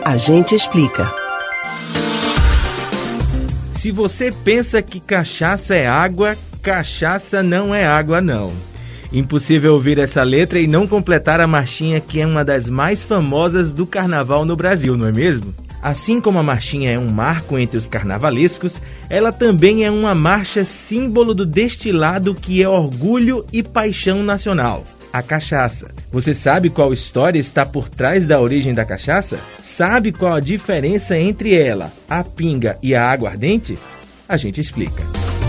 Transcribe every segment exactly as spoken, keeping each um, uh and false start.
A gente explica. Se você pensa que cachaça é água, cachaça não é água não. Impossível ouvir essa letra e não completar a marchinha que é uma das mais famosas do carnaval no Brasil, não é mesmo? Assim como a marchinha é um marco entre os carnavalescos, ela também é uma marcha símbolo do destilado que é orgulho e paixão nacional, a cachaça. Você sabe qual história está por trás da origem da cachaça? Sabe qual a diferença entre ela, a pinga e a aguardente? A gente explica.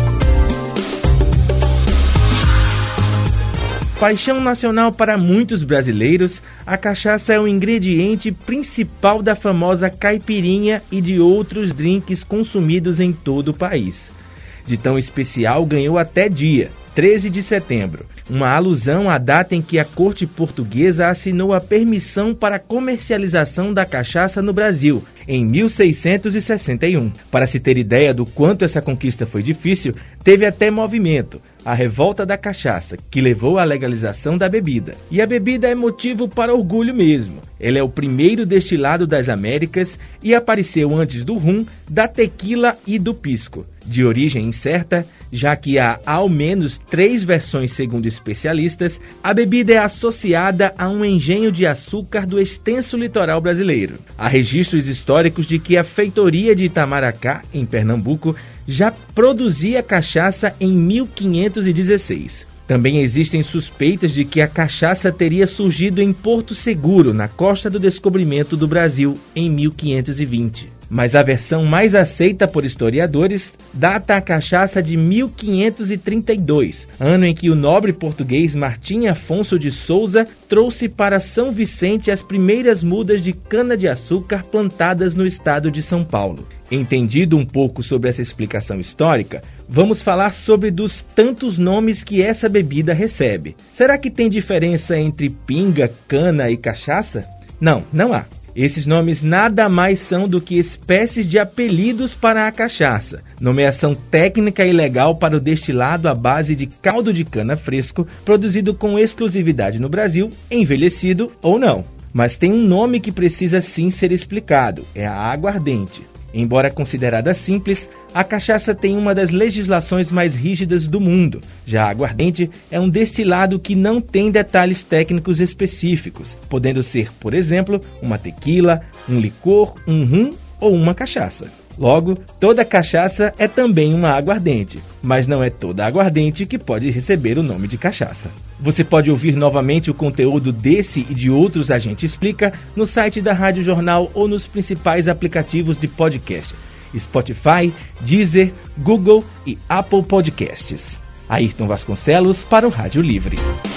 Paixão nacional para muitos brasileiros, a cachaça é o ingrediente principal da famosa caipirinha e de outros drinks consumidos em todo o país. De tão especial ganhou até dia, treze de setembro, uma alusão à data em que a corte portuguesa assinou a permissão para a comercialização da cachaça no Brasil, em mil seiscentos e sessenta e um. Para se ter ideia do quanto essa conquista foi difícil, teve até movimento, a Revolta da Cachaça, que levou à legalização da bebida. E a bebida é motivo para orgulho mesmo. Ela é o primeiro destilado das Américas e apareceu antes do rum, da tequila e do pisco. De origem incerta, já que há ao menos três versões segundo especialistas, a bebida é associada a um engenho de açúcar do extenso litoral brasileiro. Há registros históricos de que a feitoria de Itamaracá, em Pernambuco, já produzia cachaça em mil quinhentos e dezesseis. Também existem suspeitas de que a cachaça teria surgido em Porto Seguro, na costa do descobrimento do Brasil, em mil quinhentos e vinte. Mas a versão mais aceita por historiadores data a cachaça de mil quinhentos e trinta e dois, ano em que o nobre português Martim Afonso de Souza trouxe para São Vicente as primeiras mudas de cana-de-açúcar plantadas no estado de São Paulo. Entendido um pouco sobre essa explicação histórica, vamos falar sobre dos tantos nomes que essa bebida recebe. Será que tem diferença entre pinga, cana e cachaça? Não, não há. Esses nomes nada mais são do que espécies de apelidos para a cachaça, nomeação técnica e legal para o destilado à base de caldo de cana fresco, produzido com exclusividade no Brasil, envelhecido ou não. Mas tem um nome que precisa sim ser explicado, é a aguardente. Embora considerada simples, a cachaça tem uma das legislações mais rígidas do mundo. Já a aguardente é um destilado que não tem detalhes técnicos específicos, podendo ser, por exemplo, uma tequila, um licor, um rum ou uma cachaça. Logo, toda cachaça é também uma aguardente, mas não é toda aguardente que pode receber o nome de cachaça. Você pode ouvir novamente o conteúdo desse e de outros A Gente Explica no site da Rádio Jornal ou nos principais aplicativos de podcast: Spotify, Deezer, Google e Apple Podcasts. Ayrton Vasconcelos para o Rádio Livre.